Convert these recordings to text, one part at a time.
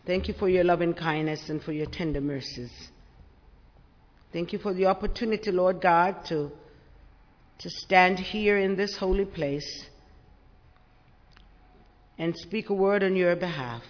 Thank you for your loving kindness and for your tender mercies. Thank you for the opportunity, Lord God, to stand here in this holy place and speak a word on your behalf.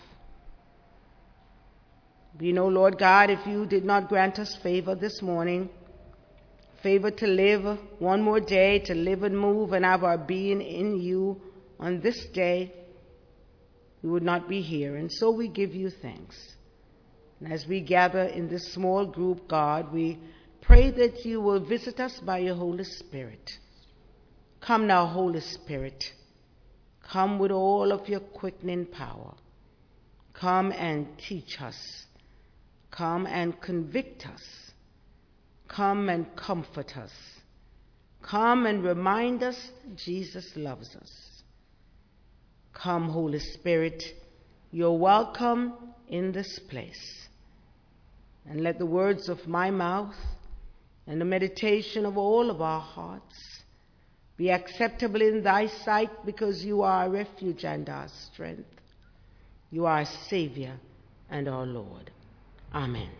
We know, Lord God, if you did not grant us favor this morning, favor to live one more day, to live and move and have our being in you on this day, we would not be here. And so we give you thanks. And as we gather in this small group, God, we pray that you will visit us by your Holy Spirit. Come now, Holy Spirit. Come with all of your quickening power. Come and teach us. Come and convict us. Come and comfort us. Come and remind us that Jesus loves us. Come, Holy Spirit, you're welcome in this place. And let the words of my mouth and the meditation of all of our hearts be acceptable in thy sight, because you are our refuge and our strength. You are our Savior and our Lord. Amen.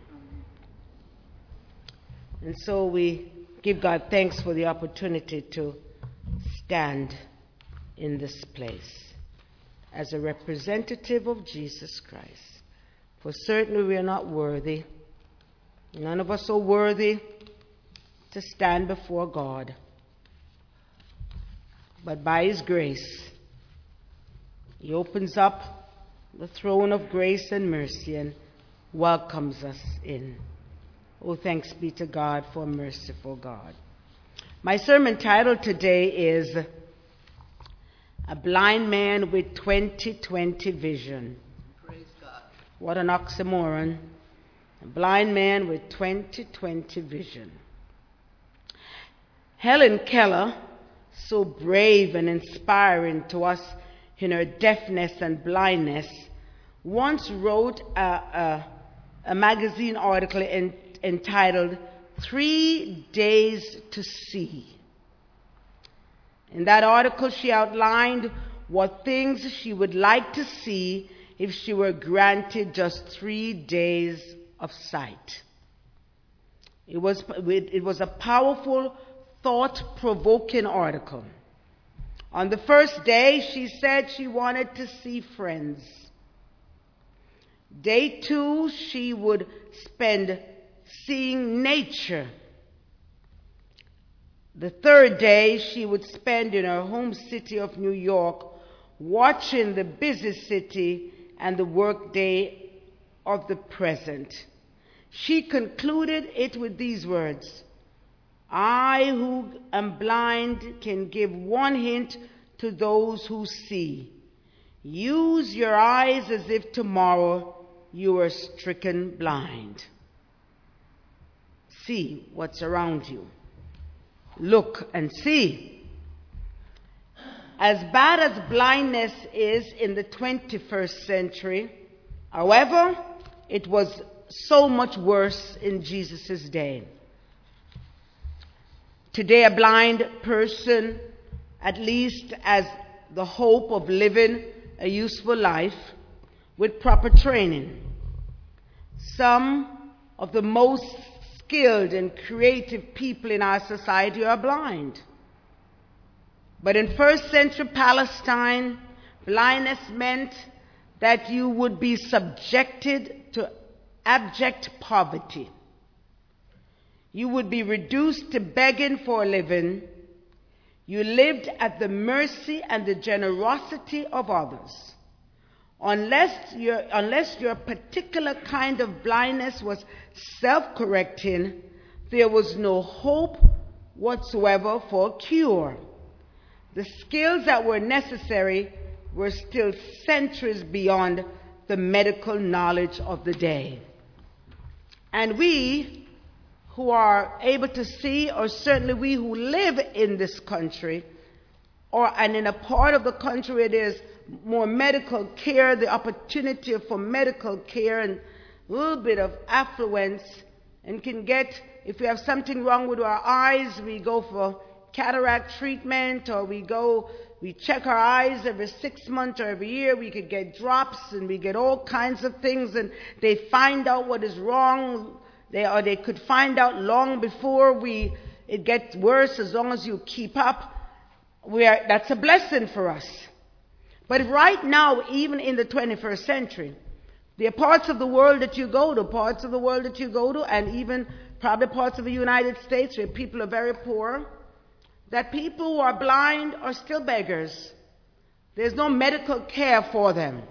And so we give God thanks for the opportunity to stand in this place as a representative of Jesus Christ. For certainly we are not worthy. None of us are worthy to stand before God. But by his grace, he opens up the throne of grace and mercy and welcomes us in. Oh, thanks be to God for a merciful God. My sermon title today is A Blind Man with 20/20 Vision. Praise God. What an oxymoron. A blind man with 20/20 vision. Helen Keller, so brave and inspiring to us in her deafness and blindness, once wrote a magazine article entitled 3 Days to See. In that article, she outlined what things she would like to see if she were granted just 3 days of sight. It was a powerful, thought-provoking article. On the first day, she said she wanted to see friends. Day 2, she would spend seeing nature. The third day, she would spend in her home city of New York, watching the busy city and the workday of the present. She concluded it with these words: I who am blind can give one hint to those who see. Use your eyes as if tomorrow you were stricken blind. See what's around you. Look and see. As bad as blindness is in the 21st century, however, it was so much worse in Jesus' day. Today, a blind person at least has the hope of living a useful life with proper training. Some of the most skilled and creative people in our society are blind. But in first century Palestine, blindness meant that you would be subjected to abject poverty. You would be reduced to begging for a living. You lived at the mercy and the generosity of others. Unless your particular kind of blindness was self-correcting, there was no hope whatsoever for a cure. The skills that were necessary were still centuries beyond the medical knowledge of the day. And we who are able to see, or certainly we who live in this country, and in a part of the country where there's more medical care, the opportunity for medical care and a little bit of affluence, and can get, if we have something wrong with our eyes, we go for cataract treatment, or we go we check our eyes every 6 months or every year. We could get drops and we get all kinds of things, and they find out what is wrong. They could find out long before it gets worse, as long as you keep up. That's a blessing for us. But right now, even in the 21st century, there are parts of the world that you go to, and even probably parts of the United States where people are very poor, that people who are blind are still beggars. There's no medical care for them.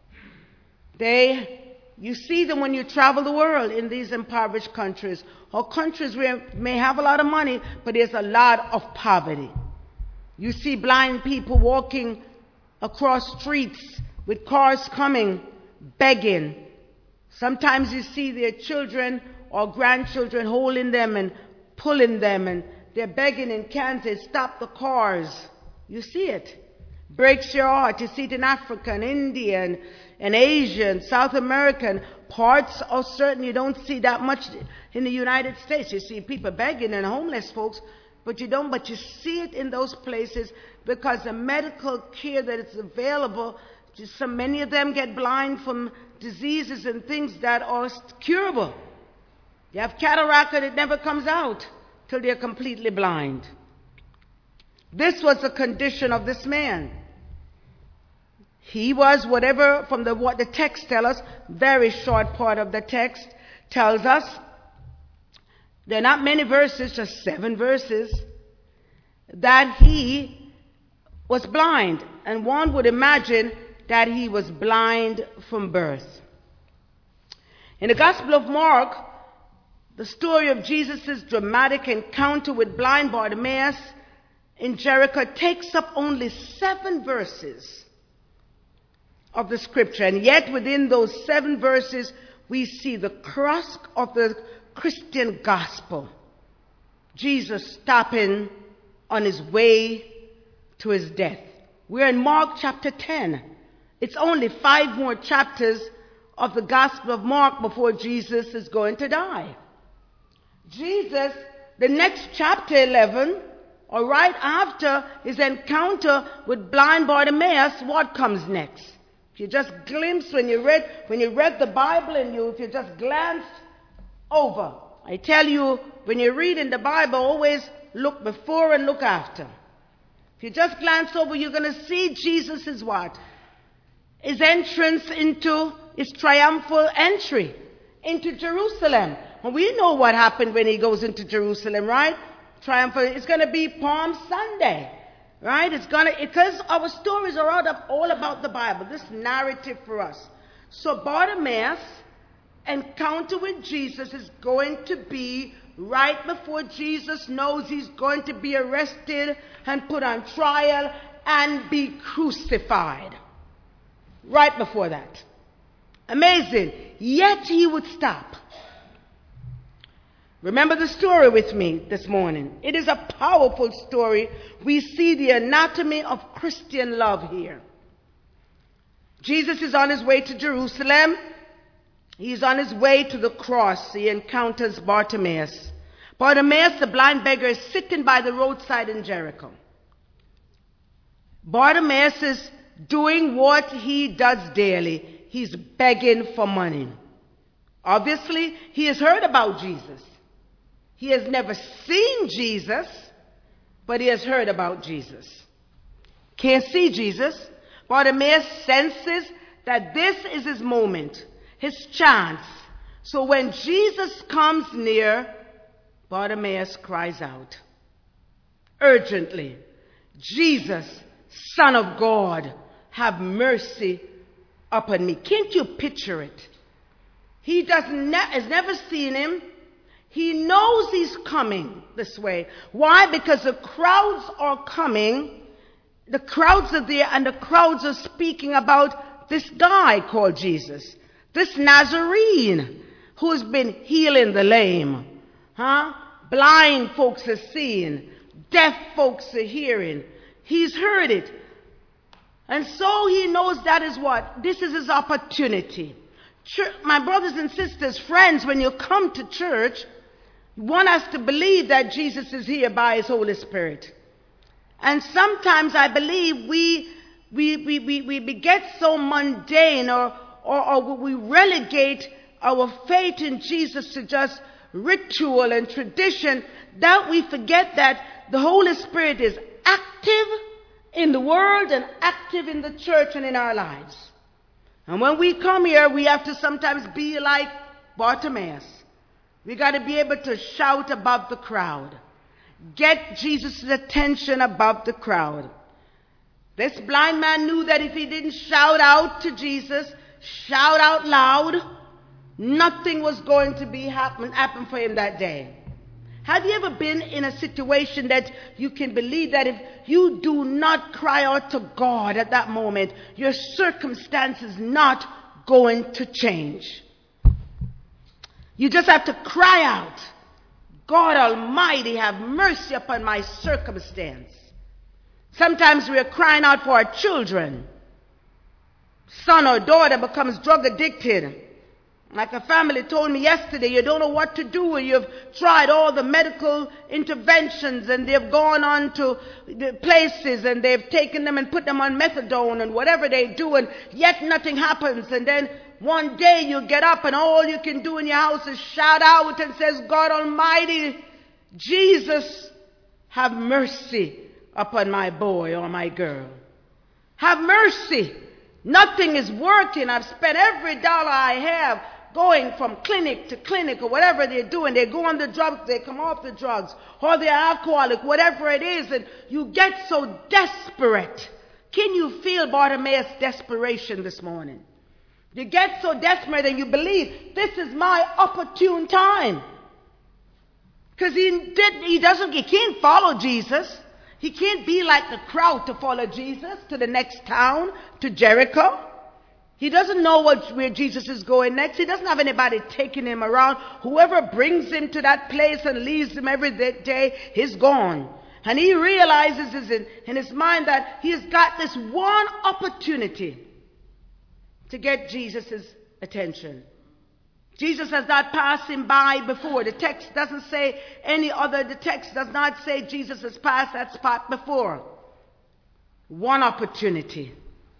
You see them when you travel the world in these impoverished countries, or countries where may have a lot of money, but there's a lot of poverty. You see blind people walking across streets with cars coming, begging. Sometimes you see their children or grandchildren holding them and pulling them, and they're begging and can't say, stop the cars. You see it. Breaks your heart. You see it in Africa and India and Asia and South America, and parts of certain you don't see that much in the United States. You see people begging and homeless folks, but you see it in those places because the medical care that is available, so many of them get blind from diseases and things that are curable. You have cataract and it never comes out till they're completely blind. This was the condition of this man. He was whatever, from what the text tells us, very short part of the text tells us, there are not many verses, just 7 verses, that he was blind. And one would imagine that he was blind from birth. In the Gospel of Mark, the story of Jesus' dramatic encounter with blind Bartimaeus in Jericho takes up only 7 verses of the scripture. And yet within those 7 verses, we see the crux of the Christian gospel. Jesus stopping on his way to his death. We're in Mark chapter 10. It's only 5 more chapters of the Gospel of Mark before Jesus is going to die. Jesus, the next chapter 11, or right after his encounter with blind Bartimaeus, what comes next? If you just glimpse when you read the Bible and if you just glanced over, I tell you, when you read in the Bible, always look before and look after. If you just glance over, you're going to see Jesus' what? His entrance into his triumphal entry into Jerusalem. And we know what happened when he goes into Jerusalem, right? Triumphal. It's going to be Palm Sunday, right? Because our stories are all about the Bible, this narrative for us. So Bartimaeus' encounter with Jesus is going to be right before Jesus knows he's going to be arrested and put on trial and be crucified. Right before that. Amazing. Yet he would stop. Remember the story with me this morning. It is a powerful story. We see the anatomy of Christian love here. Jesus is on his way to Jerusalem. He's on his way to the cross. He encounters Bartimaeus. Bartimaeus, the blind beggar, is sitting by the roadside in Jericho. Bartimaeus is doing what he does daily. He's begging for money. Obviously, he has heard about Jesus. He has never seen Jesus, but he has heard about Jesus. Can't see Jesus. Bartimaeus senses that this is his moment, his chance. So when Jesus comes near, Bartimaeus cries out urgently, Jesus, Son of God, have mercy upon me. Can't you picture it? He has never seen him. He knows he's coming this way. Why? Because the crowds are coming. The crowds are there, and the crowds are speaking about this guy called Jesus. This Nazarene who's been healing the lame. Blind folks are seeing. Deaf folks are hearing. He's heard it. And so he knows that is what? This is his opportunity. My brothers and sisters, friends, when you come to church, you want us to believe that Jesus is here by his Holy Spirit. And sometimes I believe we get so mundane or we relegate our faith in Jesus to just ritual and tradition that we forget that the Holy Spirit is active in the world and active in the church and in our lives. And when we come here, we have to sometimes be like Bartimaeus. We got to be able to shout above the crowd. Get Jesus' attention above the crowd. This blind man knew that if he didn't shout out to Jesus, shout out loud, nothing was going to happen for him that day. Have you ever been in a situation that you can believe that if you do not cry out to God at that moment, your circumstance is not going to change? You just have to cry out, God Almighty, have mercy upon my circumstance. Sometimes we are crying out for our children. Son or daughter becomes drug addicted. Like a family told me yesterday, you don't know what to do. You've tried all the medical interventions and they've gone on to the places and they've taken them and put them on methadone and whatever they do, and yet nothing happens. And then one day you get up and all you can do in your house is shout out and says, God Almighty, Jesus, have mercy upon my boy or my girl. Have mercy. Nothing is working. I've spent every dollar I have going from clinic to clinic or whatever they're doing. They go on the drugs, they come off the drugs, or they're alcoholic, whatever it is, and you get so desperate. Can you feel Bartimaeus' desperation this morning? You get so desperate and you believe this is my opportune time. Because he can't follow Jesus. He can't be like the crowd to follow Jesus to the next town, to Jericho. He doesn't know where Jesus is going next. He doesn't have anybody taking him around. Whoever brings him to that place and leaves him every day, he's gone. And he realizes in his mind that he has got this one opportunity to get Jesus' attention. Jesus has not passed him by before. The text doesn't say any other. The text does not say Jesus has passed that spot before. One opportunity.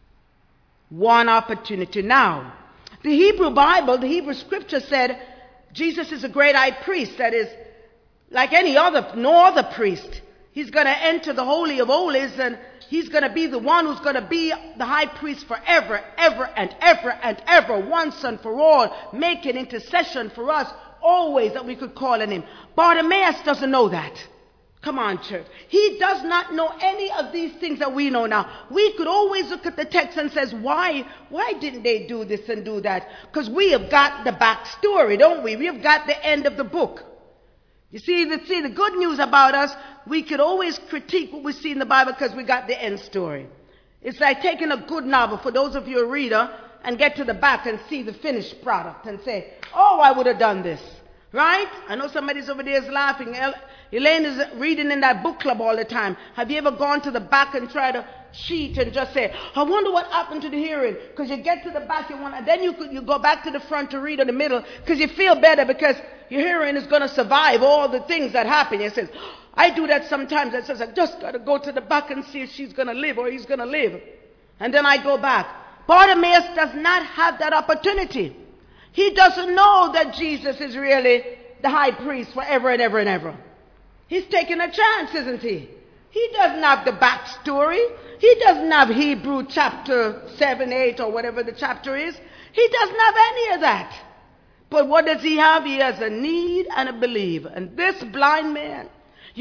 One opportunity. Now, the Hebrew Bible, the Hebrew scripture said Jesus is a great high priest. That is, like no other priest. He's going to enter the Holy of Holies, and he's going to be the one who's going to be the high priest forever, ever, and ever, and ever, once and for all, making intercession for us always that we could call on him. Bartimaeus doesn't know that. Come on, church. He does not know any of these things that we know now. We could always look at the text and says, why didn't they do this and do that? Because we have got the backstory, don't we? We have got the end of the book. You see, the good news about us, we could always critique what we see in the Bible because we got the end story. It's like taking a good novel, for those of you a reader, and get to the back and see the finished product and say, oh, I would have done this. Right? I know somebody's over there is laughing. Elaine is reading in that book club all the time. Have you ever gone to the back and tried to cheat and just say, I wonder what happened to the hearing? Because you get to the back, and then you go back to the front to read in the middle because you feel better because your hearing is going to survive all the things that happen. It says, I do that sometimes. It says, I just got to go to the back and see if she's going to live or he's going to live. And then I go back. Bartimaeus does not have that opportunity. He doesn't know that Jesus is really the high priest forever and ever and ever. He's taking a chance, isn't he? He doesn't have the backstory. He doesn't have Hebrew chapter 7, 8, or whatever the chapter is. He doesn't have any of that. But what does he have? He has a need and a belief. And this blind man,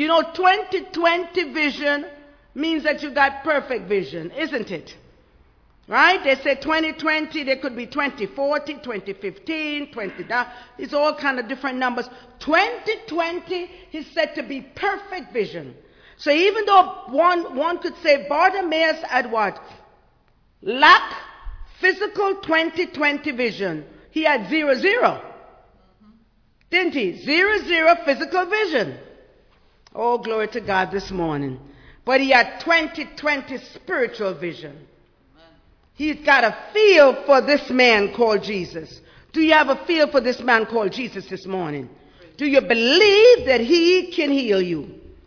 20/20 vision means that you got perfect vision, isn't it? Right? They say 20/20, there could be 20/40, 20/15, 20. It's all kind of different numbers. 20/20 is said to be perfect vision. So even though one could say Bartimaeus had what? Lack physical 20/20 vision. He had 0/0. Didn't he? 0/0 physical vision. Oh, glory to God this morning. But he had 20/20 spiritual vision. He's got a feel for this man called Jesus. Do you have a feel for this man called Jesus this morning? Do you believe that he can heal you?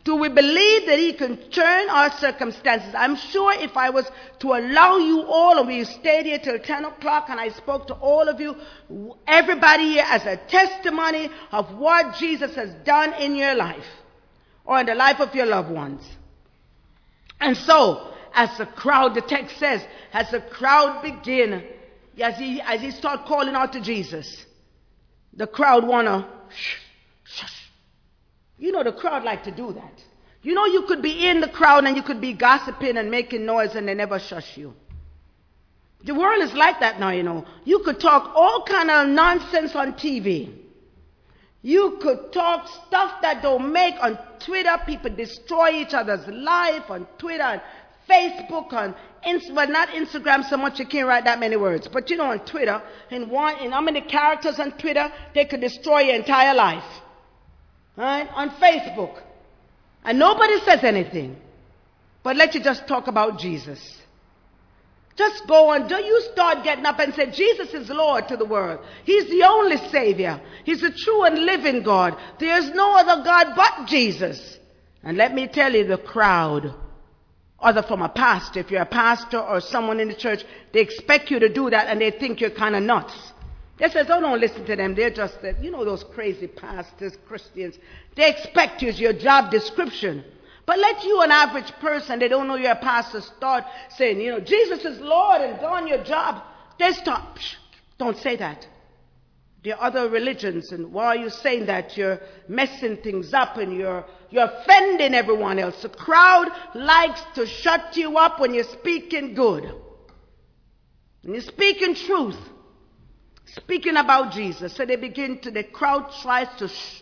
Do we believe that he can turn our circumstances? I'm sure if I was to allow you all, and we stayed here till 10 o'clock, and I spoke to all of you, everybody here as a testimony of what Jesus has done in your life or in the life of your loved ones. And so, as the crowd, the text says, as the crowd began, as he started calling out to Jesus, the crowd wanna shush. You know, the crowd like to do that. You know, you could be in the crowd and you could be gossiping and making noise and they never shush you. The world is like that now, you know. You could talk all kind of nonsense on TV. You could talk stuff that don't make on Twitter. People destroy each other's life on Twitter and Facebook, on but not Instagram so much, you can't write that many words. But you know, on Twitter, in how many characters on Twitter, they could destroy your entire life. Right? On Facebook. And nobody says anything. But let you just talk about Jesus. Just go on. Do you start getting up and say, Jesus is Lord to the world. He's the only Savior. He's the true and living God. There's no other God but Jesus. And let me tell you, the crowd, other from a pastor, if you're a pastor or someone in the church, they expect you to do that and they think you're kind of nuts. They says, oh, don't listen to them. They're just, you know, those crazy pastors, Christians. They expect you, it's your job description. But let you, an average person, they don't know you're a pastor, start saying, you know, Jesus is Lord and go on your job. They stop. Don't say that. There are other religions, and why are you saying that? You're messing things up and you're offending everyone else. The crowd likes to shut you up when you're speaking good. When you're speaking truth. Speaking about Jesus. So the crowd tries to shh.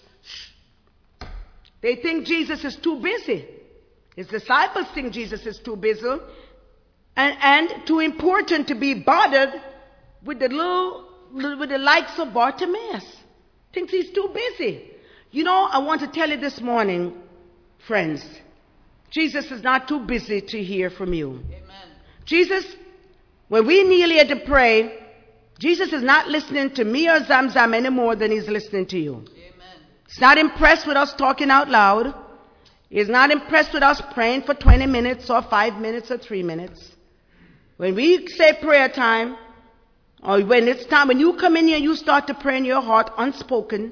They think Jesus is too busy. His disciples think Jesus is too busy and too important to be bothered with the likes of Bartimaeus. Thinks he's too busy. You know, I want to tell you this morning, friends, Jesus is not too busy to hear from you. Amen. Jesus, when we kneel here to pray, Jesus is not listening to me or Zamzam any more than he's listening to you. Amen. He's not impressed with us talking out loud. He's not impressed with us praying for 20 minutes or 5 minutes or 3 minutes. When we say prayer time, or when it's time, when you come in here, you start to pray in your heart, unspoken.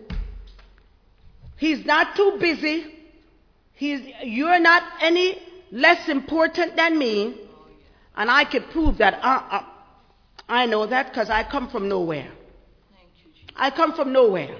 He's not too busy. You're not any less important than me. And I could prove that. I know that because I come from nowhere. I come from nowhere.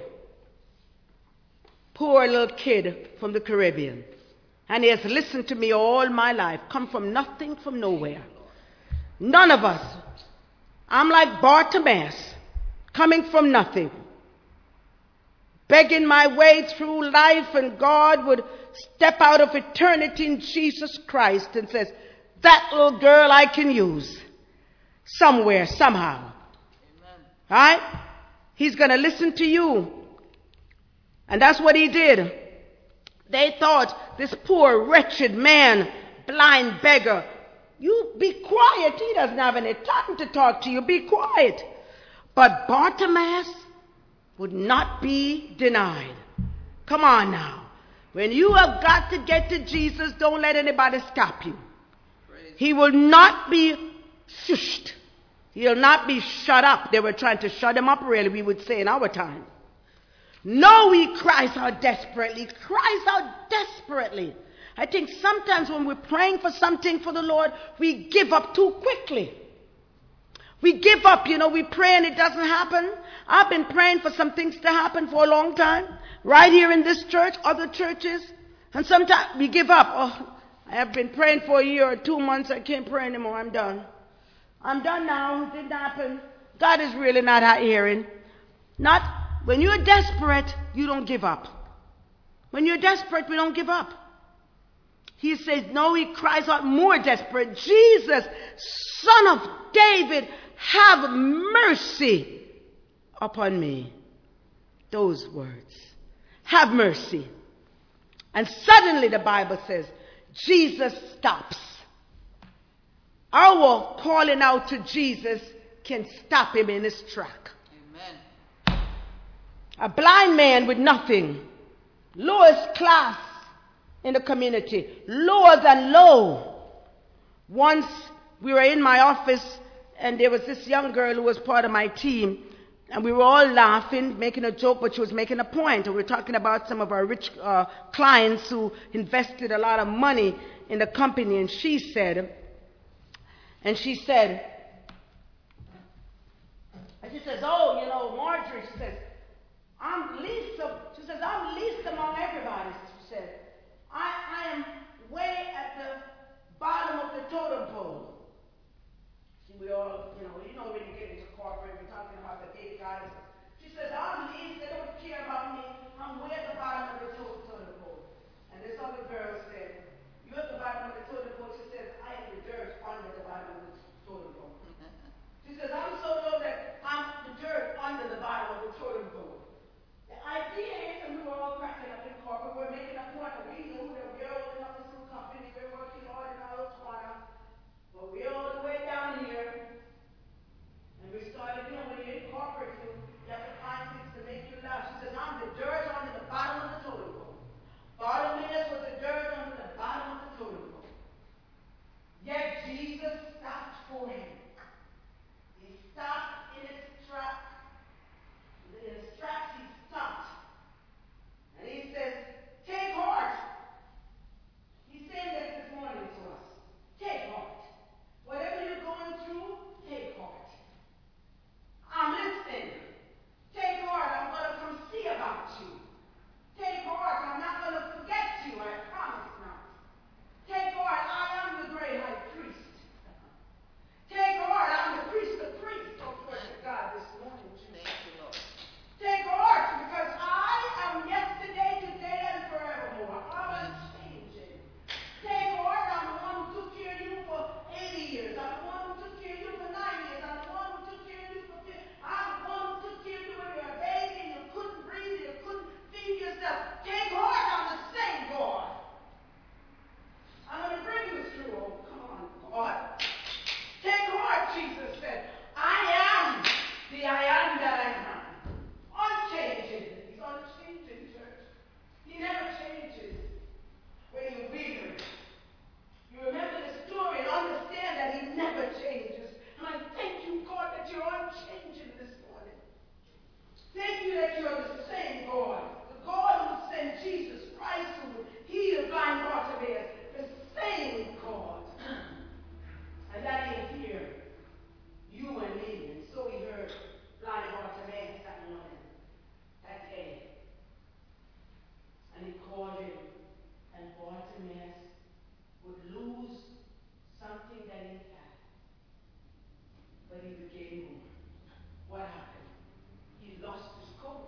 Poor little kid from the Caribbean. And he has listened to me all my life. Come from nothing, from nowhere. None of us. I'm like Bartimaeus, coming from nothing. Begging my way through life, and God would step out of eternity in Jesus Christ and says, that little girl I can use. Somewhere, somehow. Amen. Right? He's going to listen to you. And that's what he did. They thought, this poor, wretched man, blind beggar, you be quiet. He doesn't have any time to talk to you. Be quiet. But Bartimaeus would not be denied. Come on now. When you have got to get to Jesus, don't let anybody stop you. He will not be shushed. He'll not be shut up. They were trying to shut him up, really, we would say in our time. No, he cries out desperately. Cries out desperately. I think sometimes when we're praying for something for the Lord, we give up too quickly. We give up, you know, we pray and it doesn't happen. I've been praying for some things to happen for a long time. Right here in this church, other churches. And sometimes we give up. Oh, I have been praying for a year or 2 months. I can't pray anymore. I'm done. I'm done now. It didn't happen. God is really not hearing. Not when you're desperate, you don't give up. When you're desperate, we don't give up. He says, no, he cries out more desperate. Jesus, Son of David, have mercy upon me. Those words. Have mercy. And suddenly the Bible says, Jesus stops. Our calling out to Jesus can stop him in his track. Amen. A blind man with nothing, lowest class, in the community, lower than low. Once we were in my office and there was this young girl who was part of my team, and we were all laughing, making a joke, but she was making a point. And we were talking about some of our rich clients who invested a lot of money in the company. And she said, oh, you know, Marjorie, she says, I'm least among everybody. She said, I am way at the bottom of the totem pole. See, we all, when you get into corporate, we're talking about the big guys. She says, I'm least, they don't care about me. I'm way at the bottom of the totem pole. And this other girl said, you're at the bottom of the totem pole. She says, I am the dirt under the bottom of the totem pole. She says, I'm so low that I'm the dirt under the bottom of the totem pole. The idea is, and we were all cracking up in corporate, we're making a point that we knew that we're all in our little company, we're working hard in our little corner, but we're all the way down here. And we started, when you're in corporate, you have to find things to make you laugh. She says, I'm the dirt under the bottom of the totem pole. Bartimaeus was the dirt under the bottom of the totem pole. Yet Jesus stopped for him. He stopped in his tracks. In his tracks, he stopped. And he says, take heart. He's saying this morning to us. Take heart. Whatever you're going through, take heart. I'm listening. Take heart. I'm going to come see about you. Take heart. I'm not going to forget you. I promise not. Take heart. I am the great high priest. Take heart. I'm the priest of priests. Don't worship God this morning. Thank you, Lord. Take heart, because I am yesterday, today, and forevermore. I'm unchanging. Take heart. I'm the one who took care of you for 80 years. I'm the one who took care of you for 9 years. I'm the one who took care of you for 50. I'm the one who took care of you when you were a baby and you couldn't breathe, you couldn't feed yourself. Take heart. I'm the same God. I'm going to bring you through. Oh, come on, God. Take heart, Jesus said. I am the I am that I am. Unchanging. He's unchanging, church. He never changes when you're weary. You remember the story and understand that he never changes. And I thank you, God, that you're unchanging this morning. Thank you that you're the same God. The God who sent Jesus Christ who healed blind Bartimaeus. The same God. And that he'll hear you and me. And so he heard blind Bartimaeus that morning, that day. And he called him. And Bartimaeus would lose something that he had. But he became more. What happened? He lost his coat.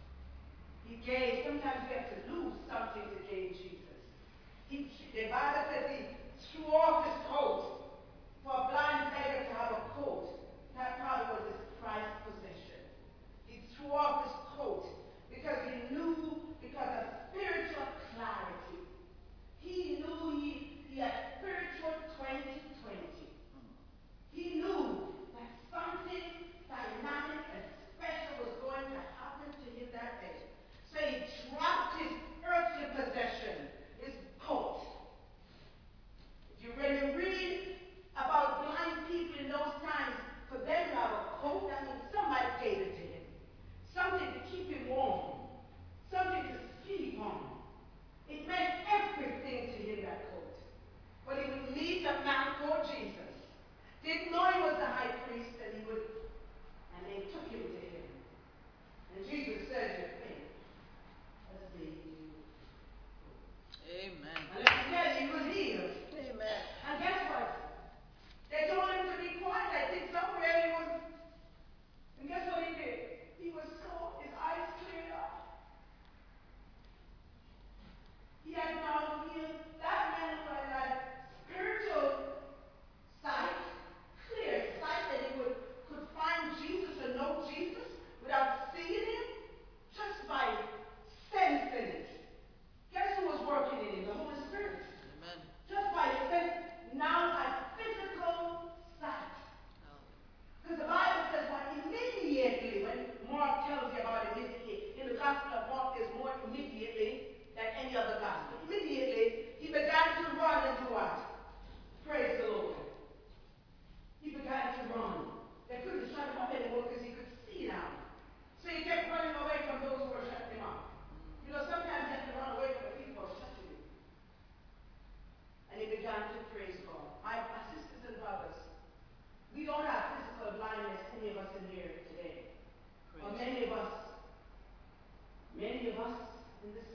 Sometimes we have to lose something to gain Jesus. The Bible says he threw off his coat. For a blind beggar to have a coat, that probably was his prized possession. He threw off his coat because he knew, because of spiritual clarity. He knew he had spiritual 2020. He knew that something dynamic and special was going to happen to him that day. So he dropped his earthly possession, his coat. If you're ready But many of us in this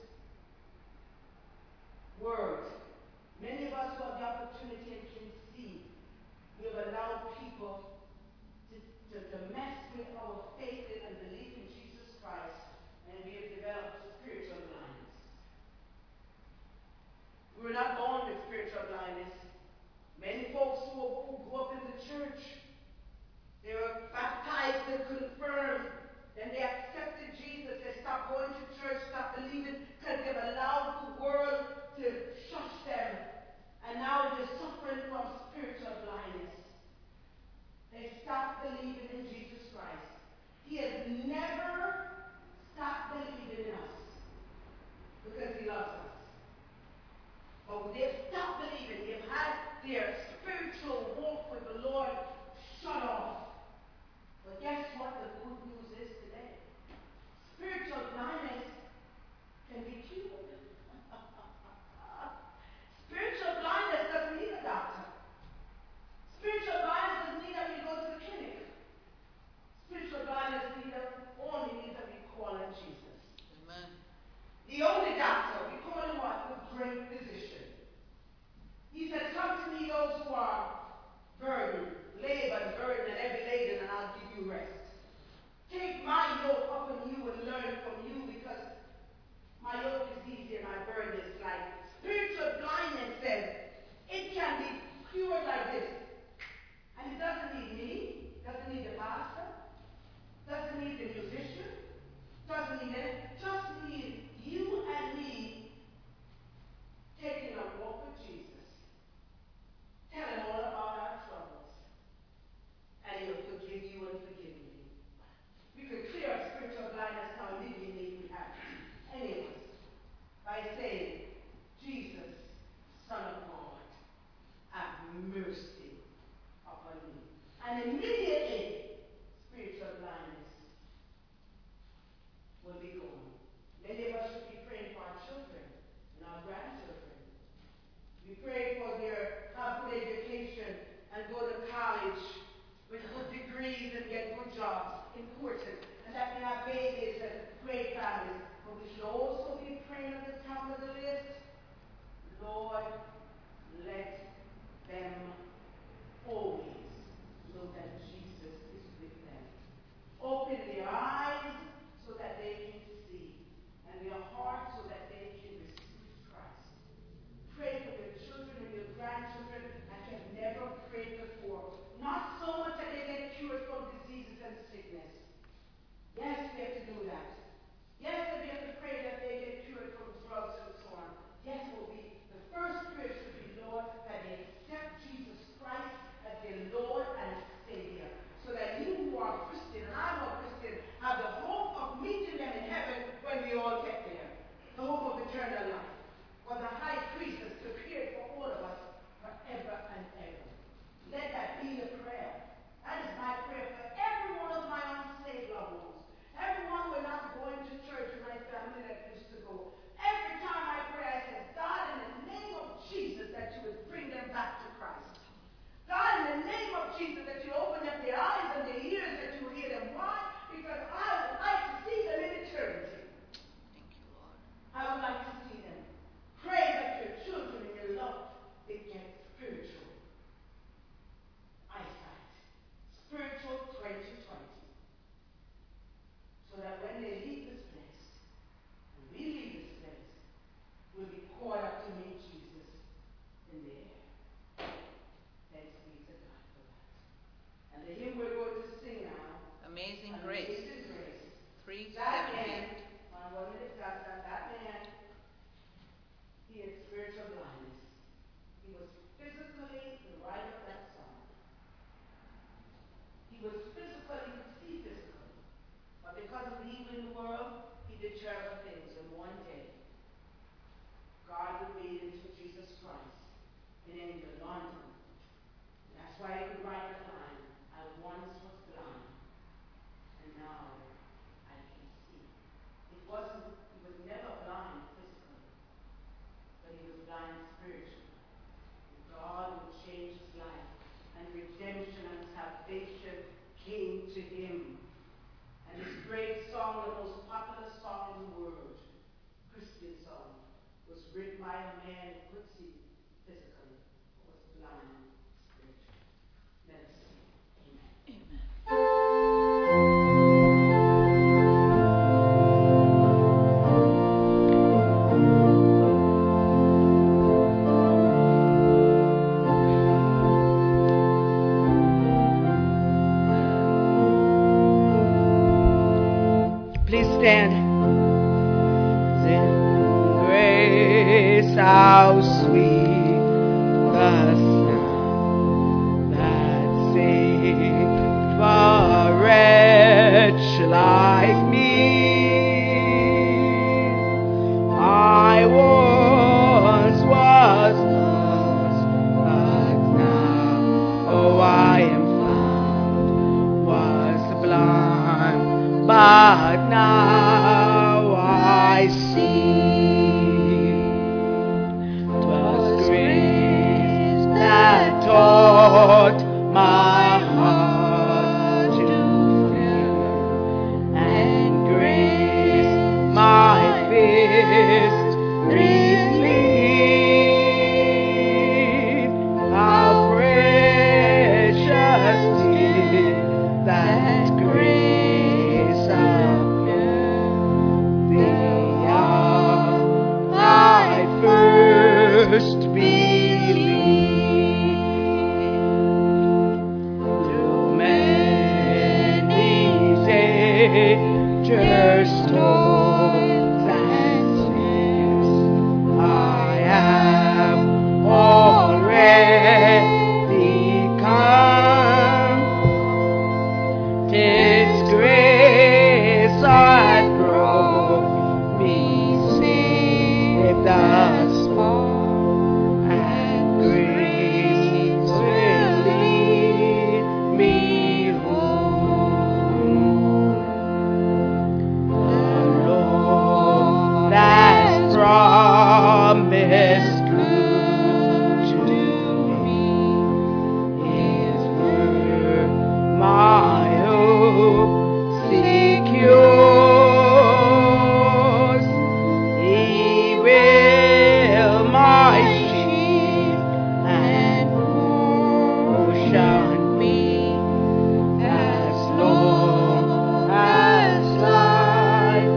world, many of us who have the opportunity and can see, we have allowed people to mess with our faith and belief in Jesus Christ, and we have developed spiritual blindness. We were not born with spiritual blindness. Many folks who grew up in the church, they were baptized and confirmed. Then they accepted Jesus. They stopped going to church, stopped believing, because they've allowed the world to shush them. And now they're suffering from spiritual blindness. They stopped believing in Jesus Christ. He has never stopped believing in us because he loves us. But they've stopped believing. They've had their spiritual walk with the Lord shut off. But guess what the good news is today? Spiritual blindness can be cured. Spiritual blindness doesn't need a doctor. Spiritual blindness doesn't need that we go to the clinic. Spiritual blindness only needs that we call on Jesus. Amen. The only doctor, we call him what? The great physician. He said, come to me those who are burdened, labored, and heavy laden, and I'll give you rest. Take my yoke upon you and learn from you, because my yoke is easy and my burden is light. Spiritual blindness says it can be cured like this. And it doesn't need me, doesn't need the pastor, doesn't need the musician, doesn't need it, just need you and me taking a walk with Jesus. Tell him all about our troubles. And he'll forgive you and forgive me. We could clear up spiritual blindness now immediately if we have to. Any of us. By saying, Jesus, Son of God, have mercy upon me. And immediately, spiritual blindness will be gone. Many of us should be praying for our children and our grandchildren. We pray for their have good education and go to college with good degrees and get good jobs. Important. And that we have babies and great families. But we should also be praying at the top of the list, Lord, let them always know that Jesus is with them. Open their eyes so that they can see, and their hearts so that they can receive Christ. Pray for your children and your grandchildren as you have never prayed before. Not so much that they get cured from diseases and sickness. Yes, we have to do that. Yes, that we have to pray that they get cured from drugs and so on. Yes, it will be the first prayer should be, Lord, that they accept Jesus Christ as their Lord and Savior. So that you who are Christian, and I'm a Christian, have the hope of meeting them in heaven when we all get there. The hope of eternal life. For the high priest has prepared for all of us forever and ever. Let that be the prayer. That is my prayer for every one of my unsaved loved ones. Everyone who are not going to church in my family that used to go. Every time I pray, I say, God, in the name of Jesus, that you would bring them back to Christ. God, in the name of Jesus, that you open up their eyes and their ears, that you hear them. Why? Because I would like to see them in eternity. Thank you, Lord. I would like to see them. Pray that your children and your love they get spiritual eyesight. Spiritual 2020. So that when they leave this place, and we leave this place, we'll be caught up to meet Jesus in the air. Thanks be to God for that. And the hymn we're going to sing now, Amazing Grace. Amazing Grace. 3:17. That man, on 1 minute, that man, he had spiritual blindness. He was physically the writer of that song. He was physically, he could see physically. But because of the evil in the world, he did terrible things. And one day, God would lead him to Jesus Christ in England, London. And that's why he could write the line, I once was blind, and now I can see. He was never blind physically, but he was blind spiritually. God would change his life, and redemption and salvation came to him. And his grace Please stand. In grace, how sweet the sound that saved a wretch like me. I once was lost, but now, oh, I am found. Was blind, but now I see. 'Twas grace that taught my heart to fear, and grace my fist relief. How precious did that grace appear the hour I first believed. Through many dangers, storms, and snares, I have already come. 'Tis grace that brought me safe thus far, and grace will lead me home. The Lord has promised good to me. His word my hope secures. He will my shield and portion be as long as life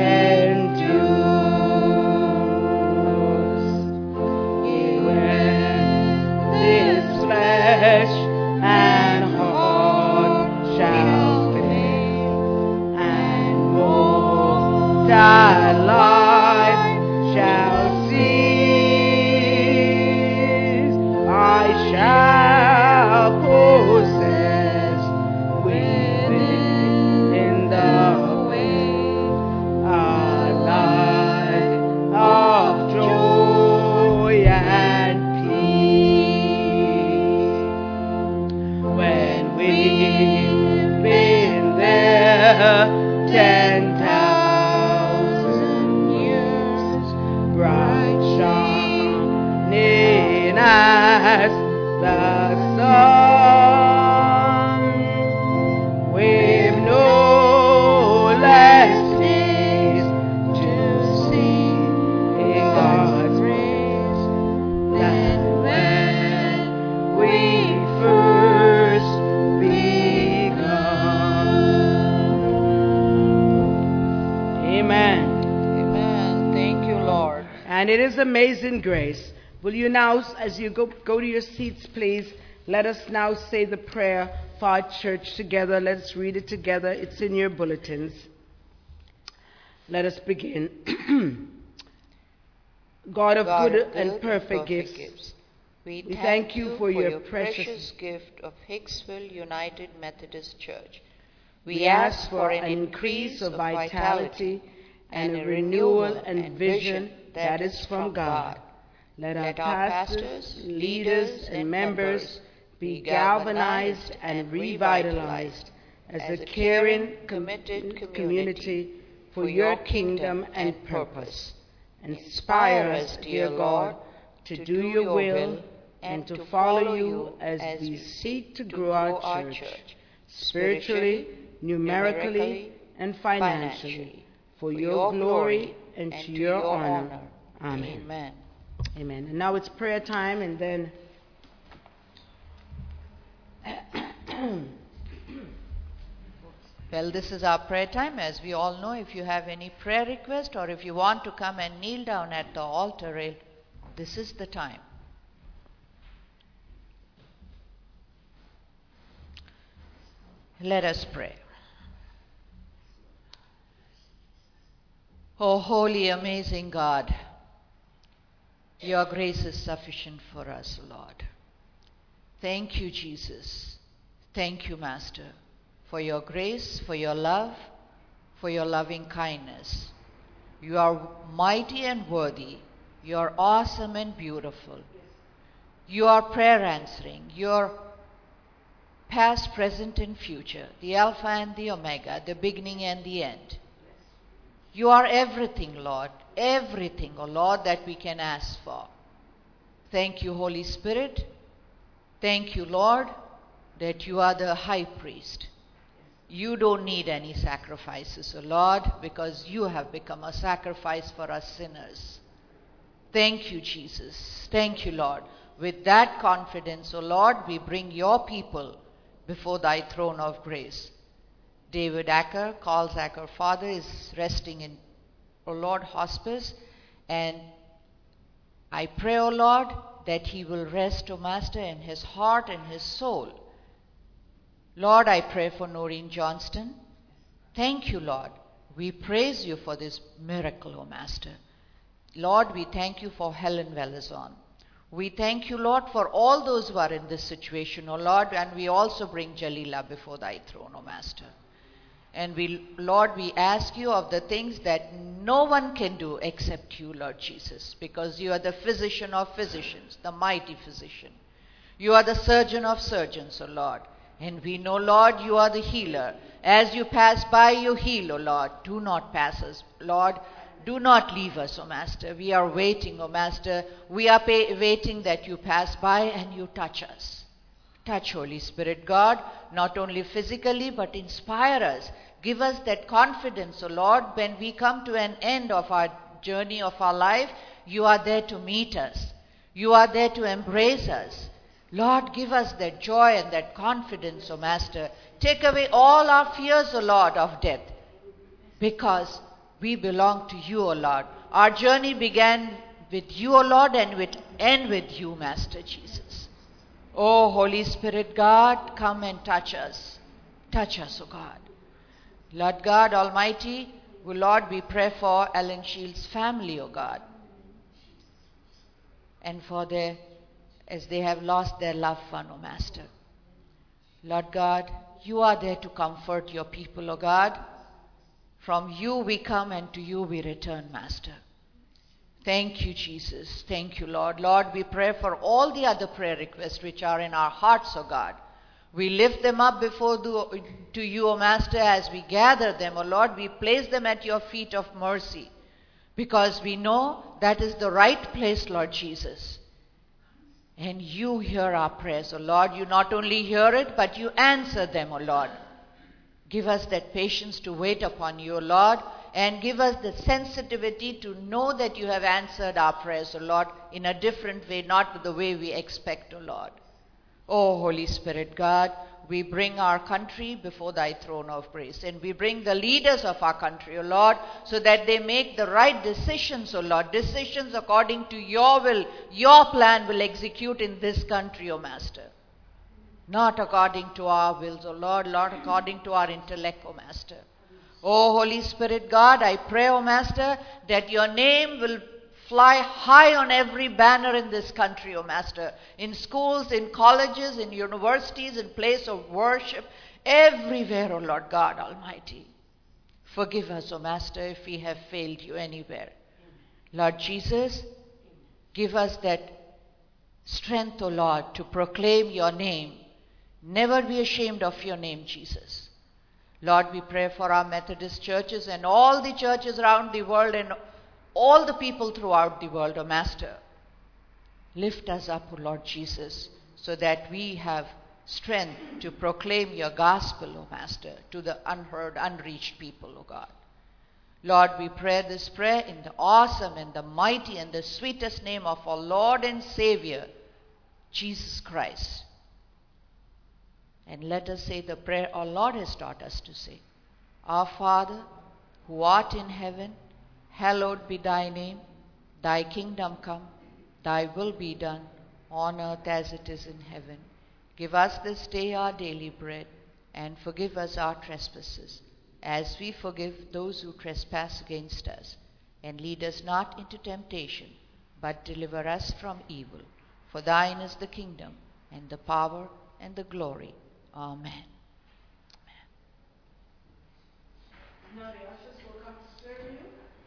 endures. When this flesh and heart shall fail, and mortal life shall cease, I shall possess within the way a life of joy and peace. When we've been there 10,000 years, bright shining as the sun, we've no less days to sing in God's praise than when we first begun. Amen. Amen. Thank you, Lord. And it is amazing grace. Will you now, as you go to your seats, please, let us now say the prayer for our church together. Let's read it together. It's in your bulletins. Let us begin. God of good and perfect gifts, we thank you for your precious gift of Hicksville United Methodist Church. We ask for an increase of vitality and a renewal and vision that is from God. Let our pastors, leaders, and members be galvanized and revitalized as a caring, committed community for your kingdom and purpose. Inspire us, dear Lord, to do your will and to follow you as we seek to grow our church spiritually, numerically, and financially for your glory and to your honor. Amen. Amen. Amen. And now it's prayer time, and then Well, this is our prayer time. As we all know, if you have any prayer request or if you want to come and kneel down at the altar rail, this is the time. Let us pray. Oh, holy, amazing God, your grace is sufficient for us, Lord. Thank you, Jesus. Thank you, Master, for your grace, for your love, for your loving kindness. You are mighty and worthy. You are awesome and beautiful. You are prayer answering. You are past, present, and future, the Alpha and the Omega, the beginning and the end. You are everything, Lord, everything, O Lord, that we can ask for. Thank you, Holy Spirit. Thank you, Lord, that you are the high priest. You don't need any sacrifices, O Lord, because you have become a sacrifice for us sinners. Thank you, Jesus. Thank you, Lord. With that confidence, O Lord, we bring your people before thy throne of grace. David Acker, Carl's Acker father, is resting in, O Lord, hospice, and I pray, O Lord, that he will rest, O Master, in his heart and his soul. Lord, I pray for Noreen Johnston. Thank you, Lord. We praise you for this miracle, O Master. Lord, we thank you for Helen Velazon. We thank you, Lord, for all those who are in this situation, O Lord, and we also bring Jalila before thy throne, O Master. And Lord, we ask you of the things that no one can do except you, Lord Jesus, because you are the physician of physicians, the mighty physician. You are the surgeon of surgeons, O Lord. And we know, Lord, you are the healer. As you pass by, you heal, O Lord. Do not pass us, Lord. Do not leave us, O Master. We are waiting, O Master. We are waiting that you pass by and you touch us. Touch, Holy Spirit, God, not only physically, but inspire us. Give us that confidence, O Lord, when we come to an end of our journey of our life, you are there to meet us. You are there to embrace us. Lord, give us that joy and that confidence, O Master. Take away all our fears, O Lord, of death, because we belong to you, O Lord. Our journey began with you, O Lord, and will end with you, Master Jesus. Oh, Holy Spirit, God, come and touch us. Touch us, O God. Lord God Almighty, Lord, we pray for Ellen Shields' family, O God, and for as they have lost their loved one, O Master. Lord God, you are there to comfort your people, O God. From you we come and to you we return, Master. Thank you, Jesus. Thank you, Lord. Lord, we pray for all the other prayer requests which are in our hearts, O God. We lift them up to you, O Master, as we gather them, O Lord. We place them at your feet of mercy, because we know that is the right place, Lord Jesus. And you hear our prayers, O Lord. You not only hear it, but you answer them, O Lord. Give us that patience to wait upon you, O Lord, and give us the sensitivity to know that you have answered our prayers, O Lord, in a different way, not the way we expect, O Lord. Oh, Holy Spirit, God, we bring our country before thy throne of grace, and we bring the leaders of our country, O Lord, so that they make the right decisions, O Lord, decisions according to your will. Your plan will execute in this country, O Master. Not according to our wills, O Lord, not according to our intellect, O Master. Oh, Holy Spirit, God, I pray, O Master, that your name will fly high on every banner in this country, O Master. In schools, in colleges, in universities, in place of worship, everywhere, O Lord God Almighty. Forgive us, O Master, if we have failed you anywhere. Lord Jesus, give us that strength, O Lord, to proclaim your name. Never be ashamed of your name, Jesus. Lord, we pray for our Methodist churches and all the churches around the world and all the people throughout the world, O Master. Lift us up, O Lord Jesus, so that we have strength to proclaim your gospel, O Master, to the unheard, unreached people, O God. Lord, we pray this prayer in the awesome and the mighty and the sweetest name of our Lord and Savior, Jesus Christ. And let us say the prayer our Lord has taught us to say. Our Father, who art in heaven, hallowed be thy name. Thy kingdom come, thy will be done, on earth as it is in heaven. Give us this day our daily bread, and forgive us our trespasses, as we forgive those who trespass against us. and lead us not into temptation, but deliver us from evil. For thine is the kingdom, and the power, and the glory. Amen. Now the ushers will come to serve you.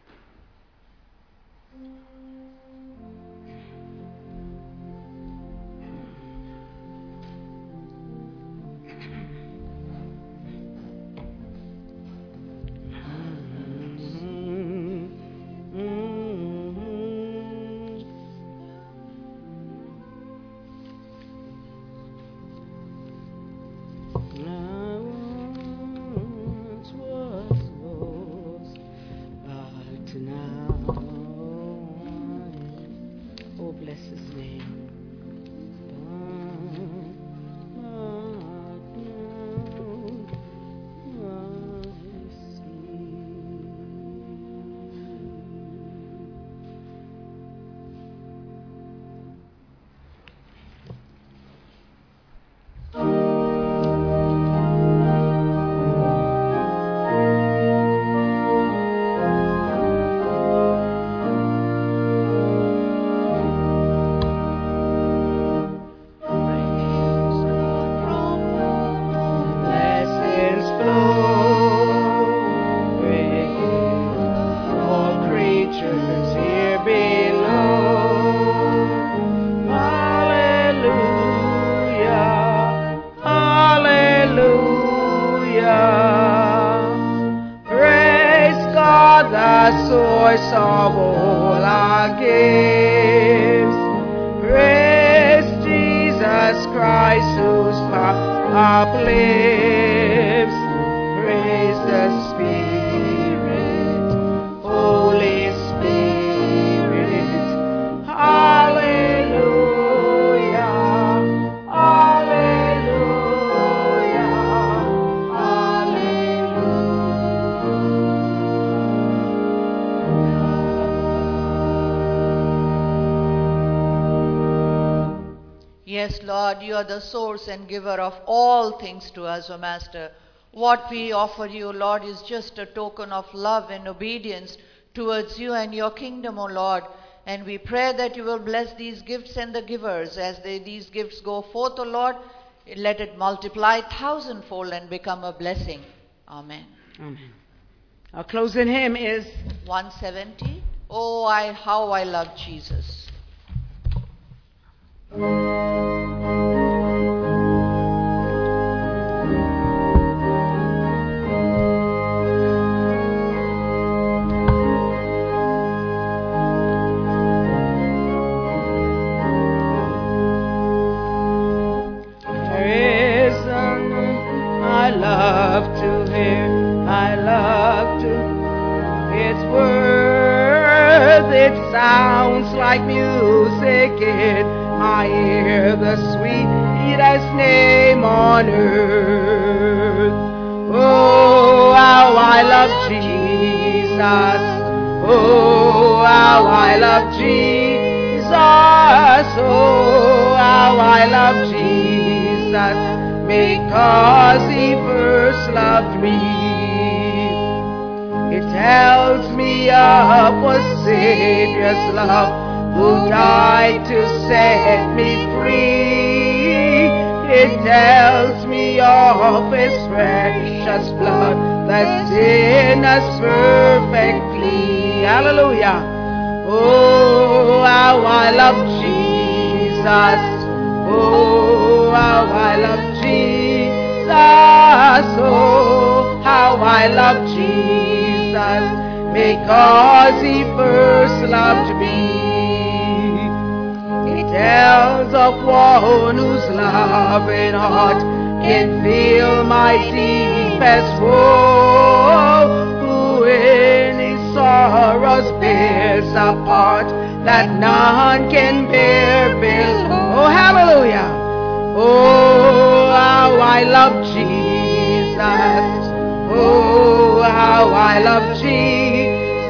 Yes, Lord, you are the source and giver of all things to us, O Master. What we offer you, Lord, is just a token of love and obedience towards you and your kingdom, O Lord. And we pray that you will bless these gifts and the givers as these gifts go forth, O Lord. Let it multiply thousandfold and become a blessing. Amen. Amen. Our closing hymn is 170. Oh, how I love Jesus. I love to hear, I love to, its words, it sounds like music in my ear, the sweetest name on earth. Oh, how I love Jesus, oh, how I love Jesus, oh, how I love Jesus, because he first loved me. It tells me of a Savior's love who died to set me free. It tells me of his precious blood that sin us perfectly. Hallelujah. Oh, how I love Jesus. Oh, how I love Jesus. Oh, how I love Jesus, because he first loved me. It tells of one whose loving heart can feel my deepest woe, who in his sorrows bears a part that none can bear below. Oh, hallelujah. Oh, how I love Jesus. Oh, how I love Jesus.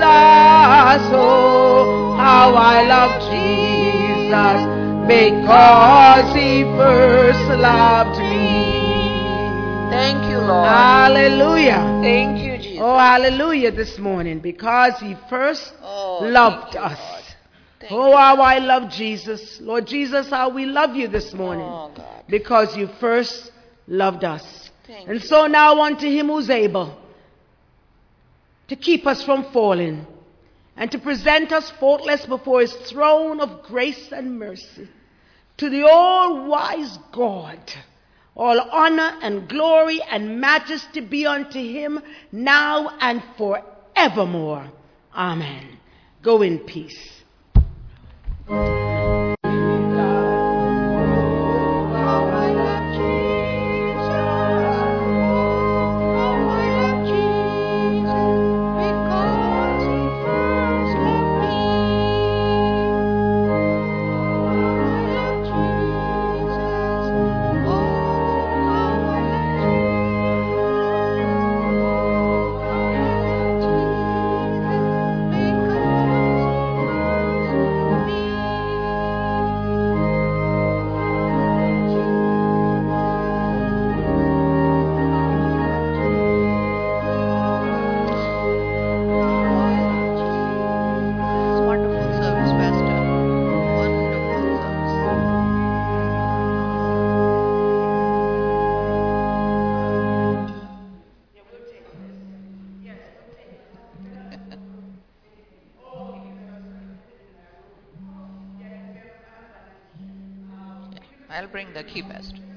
Oh, how I love Jesus, because he first loved me. Thank you, Lord. Hallelujah. Thank you, Jesus. Oh, hallelujah this morning, because he first loved us. Oh, how I love Jesus. Lord Jesus, how we love you this morning, because you first loved us. And so now unto him who's able to keep us from falling and to present us faultless before his throne of grace and mercy, to the all-wise God, all honor and glory and majesty be unto him now and forevermore. Amen. Go in peace. I'll bring the key, Pastor.